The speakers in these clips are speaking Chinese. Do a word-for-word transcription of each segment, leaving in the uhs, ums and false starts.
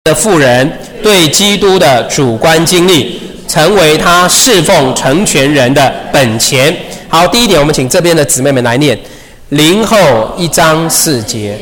的妇人对基督的主观经历，成为他侍奉成全人的本钱。好，第一点，我们请这边的姊妹们来念零后一章四节。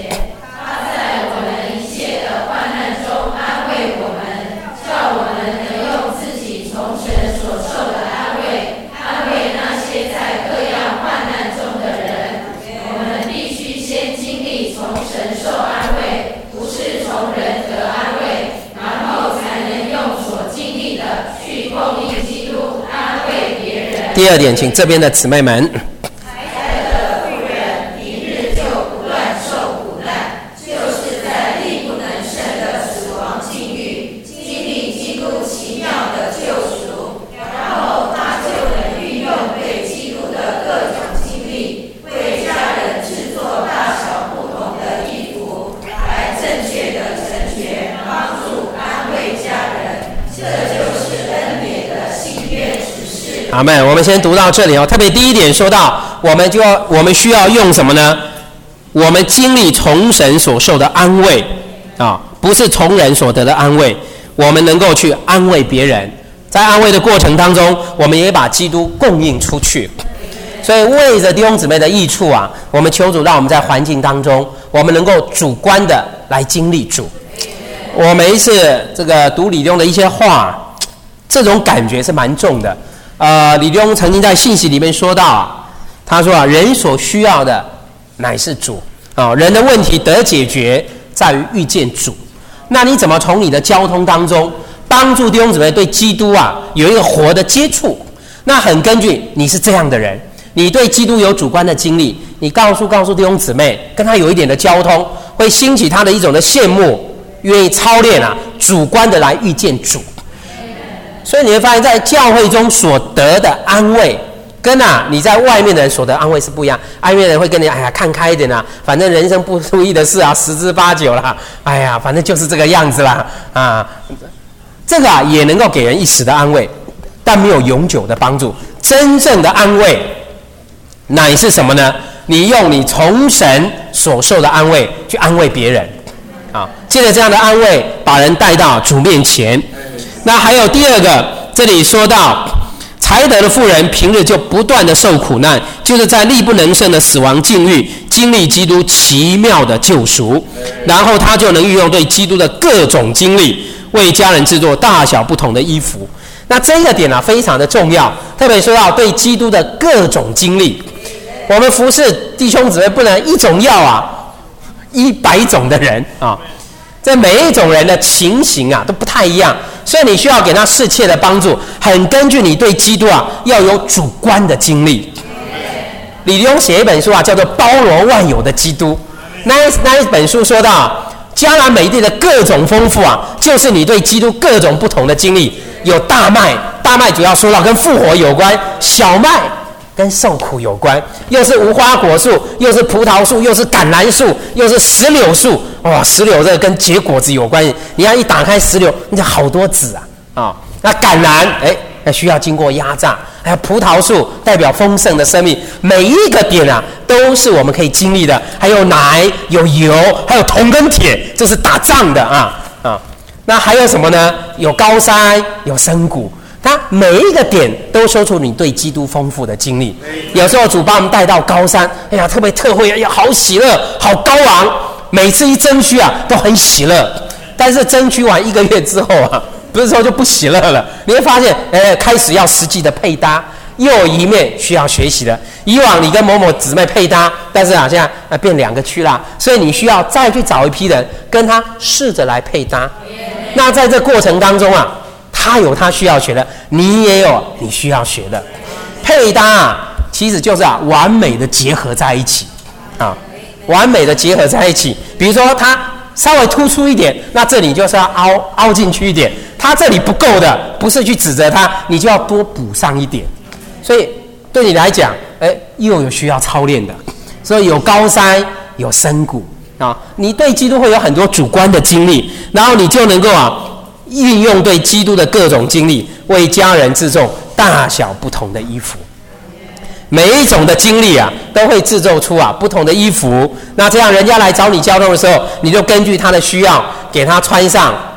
第二点，请这边的姊妹们。 财德的妇人平日就不断受苦难，就是在力不能胜的死亡境遇，经历基督奇妙的救赎，然后他就能运用对基督的各种经历，为家人制作大小不同的衣服，来正确的成全、帮助、安慰家人。这就是恩典的信愿指示。 阿们。我们先读到这里哦。特别第一点说到，我们就要我们需要用什么呢？我们经历从神所受的安慰啊，不是从人所得的安慰。我们能够去安慰别人，在安慰的过程当中，我们也把基督供应出去。所以为着弟兄姊妹的益处啊，我们求主让我们在环境当中，我们能够主观的来经历主。我每一次这个读李弟兄的一些话，这种感觉是蛮重的。呃，李弟兄曾经在信息里面说到啊，他说啊，人所需要的乃是主啊、哦，人的问题得解决在于遇见主。那你怎么从你的交通当中帮助弟兄姊妹对基督啊有一个活的接触？那很根据你是这样的人，你对基督有主观的经历，你告诉告诉弟兄姊妹，跟他有一点的交通，会兴起他的一种的羡慕，愿意操练啊，主观的来遇见主。所以你会发现在教会中所得的安慰，跟啊你在外面的人所得安慰是不一样。外面的人会跟你哎呀看开一点啊，反正人生不如意的事啊十之八九啦，哎呀反正就是这个样子啦啊，这个啊也能够给人一时的安慰，但没有永久的帮助。真正的安慰乃是什么呢？你用你从神所受的安慰去安慰别人啊，借着这样的安慰把人带到主面前。那还有第二个，这里说到才德的妇人平日就不断的受苦难，就是在力不能胜的死亡境遇，经历基督奇妙的救赎，然后他就能运用对基督的各种经历，为家人制作大小不同的衣服。那这个点啊非常的重要，特别说到对基督的各种经历。我们服侍弟兄姊妹不能一种药啊一百种的人啊，这每一种人的情形啊都不太一样，所以你需要给他适切的帮助，很根据你对基督啊要有主观的经历。李弟兄写一本书啊，叫做《包罗万有的基督》，那那一本书说到，迦南美地的各种丰富啊，就是你对基督各种不同的经历。有大麦，大麦主要说到跟复活有关；小麦跟受苦有关，又是无花果树，又是葡萄树，又是橄榄树，又是石榴树。哇，石榴这个跟结果子有关系，你要一打开石榴，你就好多籽啊啊、哦！那橄榄，哎，那需要经过压榨。还有葡萄树代表丰盛的生命，每一个点啊都是我们可以经历的。还有奶，有油，还有铜跟铁，这是打仗的啊啊！那还有什么呢？有高山，有深谷。它每一个点都说出你对基督丰富的经历。有时候主把我们带到高山，哎呀，特别特会，哎呀，好喜乐，好高昂。每次一争取啊，都很喜乐。但是争取完一个月之后啊，不是说就不喜乐了。你会发现，哎，开始要实际的配搭，又有一面需要学习的。以往你跟某某姊妹配搭，但是啊，现在啊变两个区啦，所以你需要再去找一批人，跟他试着来配搭。那在这过程当中啊，他有他需要学的，你也有你需要学的。配搭啊，其实就是啊，完美的结合在一起啊，完美的结合在一起。比如说他稍微突出一点，那这里就是要凹凹进去一点。他这里不够的，不是去指责他，你就要多补上一点。所以对你来讲，哎，又有需要操练的。所以有高山，有深谷啊，你对基督会有很多主观的经历，然后你就能够啊。运用对基督的各种经历，为家人制作大小不同的衣服。每一种的经历啊，都会制作出啊不同的衣服。那这样人家来找你交通的时候，你就根据他的需要，给他穿上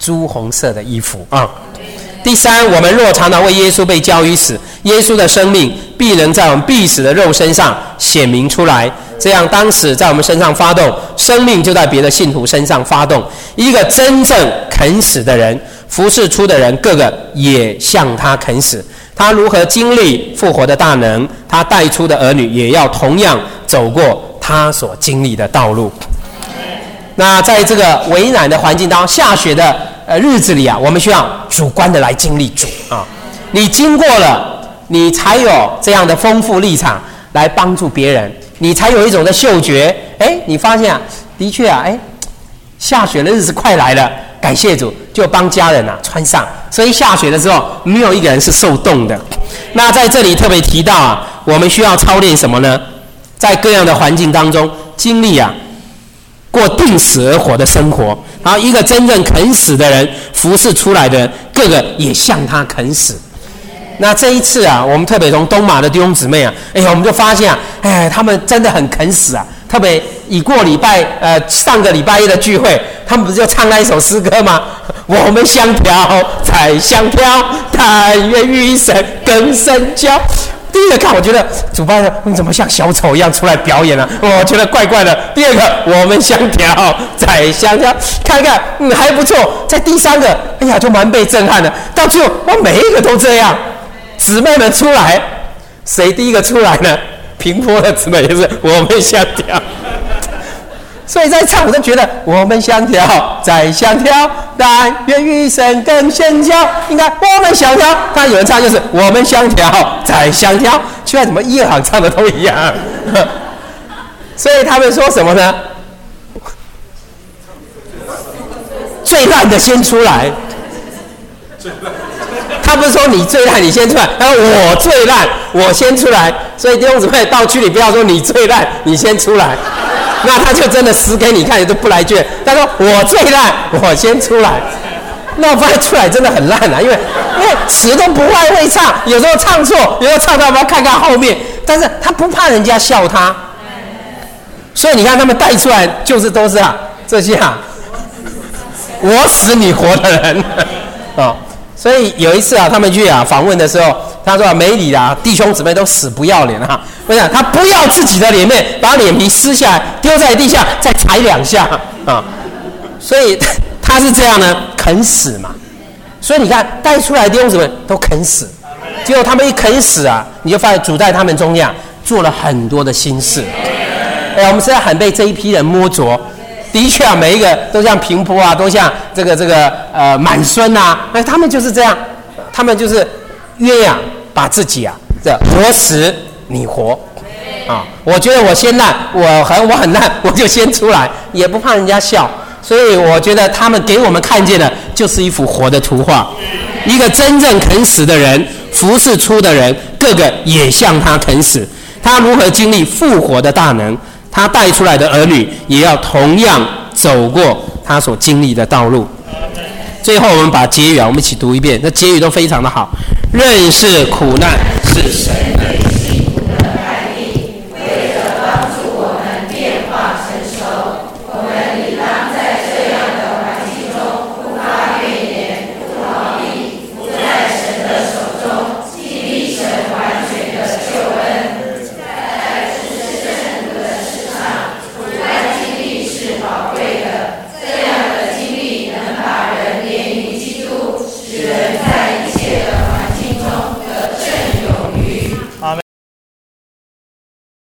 朱红色的衣服啊。第三，我们若常常为耶稣被交于死，耶稣的生命必能在我们必死的肉身上显明出来。这样，当死在我们身上发动，生命就在别的信徒身上发动。一个真正肯死的人，服侍出的人，个个也向他肯死。他如何经历复活的大能，他带出的儿女也要同样走过他所经历的道路。那在这个为难的环境当中，下雪的呃日子里啊，我们需要主观的来经历主啊。你经过了，你才有这样的丰富立场来帮助别人，你才有一种的嗅觉。哎，你发现啊，的确啊，哎，下雪的日子快来了，感谢主，就帮家人啊穿上。所以下雪的时候，没有一个人是受冻的。那在这里特别提到啊，我们需要操练什么呢？在各样的环境当中经历啊。过定死而活的生活，然后一个真正肯死的人，服侍出来的人，个个也向他肯死。那这一次啊，我们特别从东马的弟兄姊妹啊，哎呀，我们就发现啊，哎，他们真的很肯死啊。特别已过礼拜，呃，上个礼拜一的聚会，他们不是就唱那一首诗歌吗？我们相调再相调，但愿与神更深交。第一个看，我觉得主办人你怎么像小丑一样出来表演啊？我觉得怪怪的。第二个，我们相调再相调，看看，嗯，还不错。在第三个，哎呀，就蛮被震撼的。到最后，哇，每一个都这样。姊妹们出来，谁第一个出来呢？平坡的姊妹也是我们相调。所以在唱，我都觉得我们相调再相调，但愿与神更深交。应该我们相调，他有人唱就是我们相调再相调，居然怎么一行唱的都一样？所以他们说什么呢？最烂的先出来。他不是说你最烂，你先出来，他说我最烂，我先出来。所以弟兄姊妹到区里不要说你最烂，你先出来。那他就真的死给你看，也都不来卷。他说我最烂，我先出来。那我发现出来真的很烂啊，因为因为词都不太会唱，有时候唱错，有时候唱到我们要看看后面，但是他不怕人家笑他。所以你看他们带出来就是都是啊这些啊，我死你活的人啊、哦。所以有一次啊，他们去啊访问的时候，他说、啊、没理啊，弟兄姊妹都死不要脸啊。我想他不要自己的脸面，把脸皮撕下来丢在地下，再踩两下啊。所以他是这样呢，肯死嘛。所以你看带出来的弟兄姊妹都肯死，结果他们一肯死啊，你就发现主在他们中间啊做了很多的心事。哎，我们实在很被这一批人摸着。的确啊，每一个都像平坡啊，都像这个这个呃满孙啊，那他们就是这样，他们就是鸳鸯把自己啊，这我死你活啊，我觉得我先烂，我很我很烂，我就先出来，也不怕人家笑。所以我觉得他们给我们看见的就是一幅活的图画，一个真正肯死的人，服侍出的人，个个也向他肯死。他如何经历复活的大能？他带出来的儿女也要同样走过他所经历的道路。最后我们把结语啊，我们一起读一遍，那结语都非常的好。认识苦难是神的